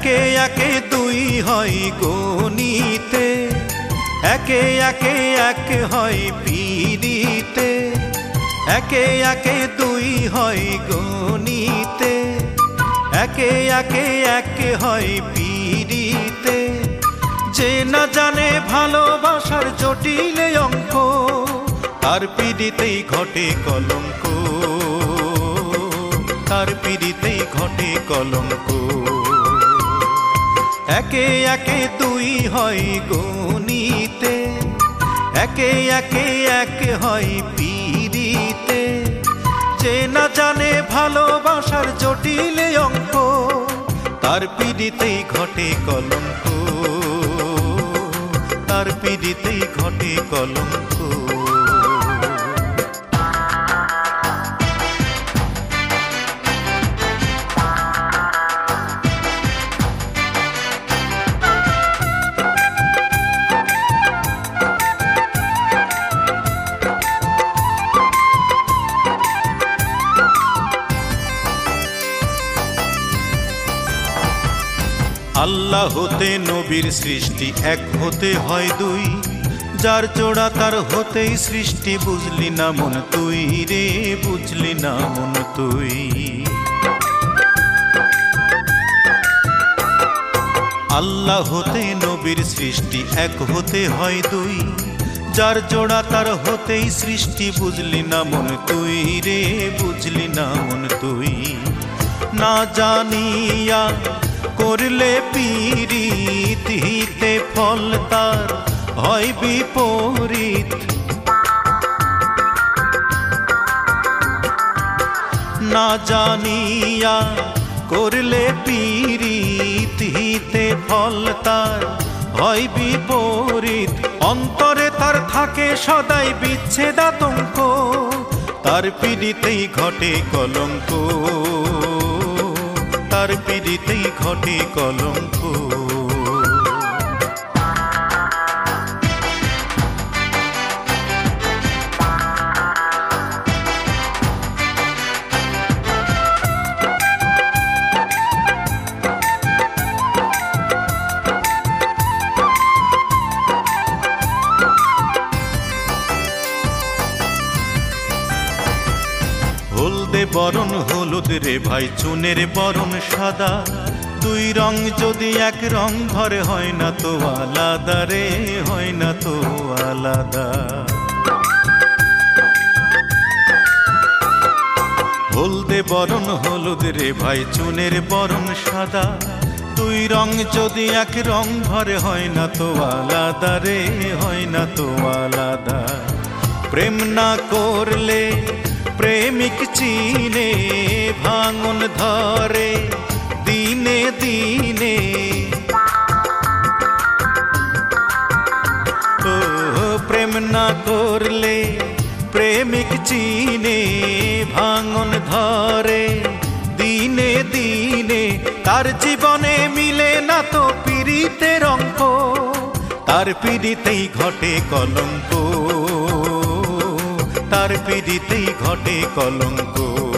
একে একে দুই হয় গণিতে, একে একে এক হয় পিরিতে, একে একে দুই হয় গণিতে, একে একে এক হয় পিরিতে। যে না জানে ভালোবাসার জটিল অঙ্ক, তার পিরিতেই ঘটে কলঙ্ক, তার পিরিতেই ঘটে কলঙ্ক। একে একে দুই হয় গণিতে, একে একে এক হয় পিরিতে। যে না জানে ভালোবাসার জটিল অঙ্ক, তার পিরিতেই ঘটে কলঙ্ক, তার পিরিতেই ঘটে কলঙ্ক। আল্লাহ হতে নবীর সৃষ্টি, এক হতে হয় দুই। যার জোড়া তার হতেই সৃষ্টি, বুঝলি না মন তুই রে, বুঝলি না মন তুই। আল্লাহ হতে নবীর সৃষ্টি, এক হতে হয় দুই। যার জোড়া তার হতেই সৃষ্টি, বুঝলি না মন তুই রে, বুঝলি না মন তুই। না জানিয়া করলে পীড়িত, হিতে ফল তার হয় বিপরীত। না জানিয়া করলে পীড়িত, হিতে ফল তার হয় বিপরীত। অন্তরে তার থাকে সদাই বিচ্ছেদাতঙ্ক, তার পীড়িতেই ঘটে কলঙ্ক, তার পীড়িতেই ঘটে কলঙ্ক। হলদে বরণ হলুদ রে ভাই, চুনের বরণ সাদা। দুই রং যদি এক রং ধরে, হয় না তো আলাদা রে, হয় না তো আলাদা। হলদে বরণ হলুদ রে ভাই, চুনের বরণ সাদা। দুই রং যদি এক রং ধরে, হয় না তো আলাদা রে, হয় না তো আলাদা। প্রেম না করলে প্রেমিক চিনে, ভাঙন ধরে দিনে দিনে। ও প্রেম না করলে প্রেমিক চিনে, ভাঙন ধরে দিনে দিনে। তার জীবনে মিলে না তো পীড়িতের অঙ্ক, তার পীড়িতেই ঘটে কলঙ্ক, তার পীড়িতেই ঘটে কলঙ্ক।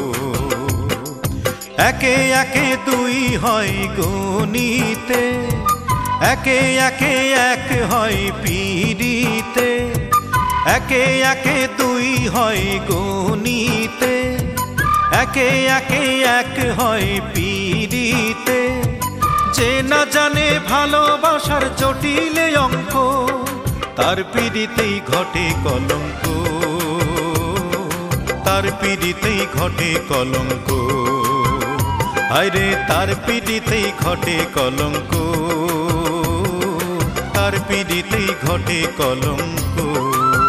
একে একে দুই হয় গণিতে, একে একে এক হয় পিরিতে, একে একে দুই হয় গণিতে, একে একে এক হয় পিরিতে। যে না জানে ভালোবাসার জটিল অঙ্ক, তার পীড়িতেই ঘটে কলঙ্ক, তার পীড়িতেই ঘটে কলঙ্ক। হায়রে তার পীড়িতেই ঘটে কলঙ্ক, তার পীড়িতেই ঘটে কলঙ্ক।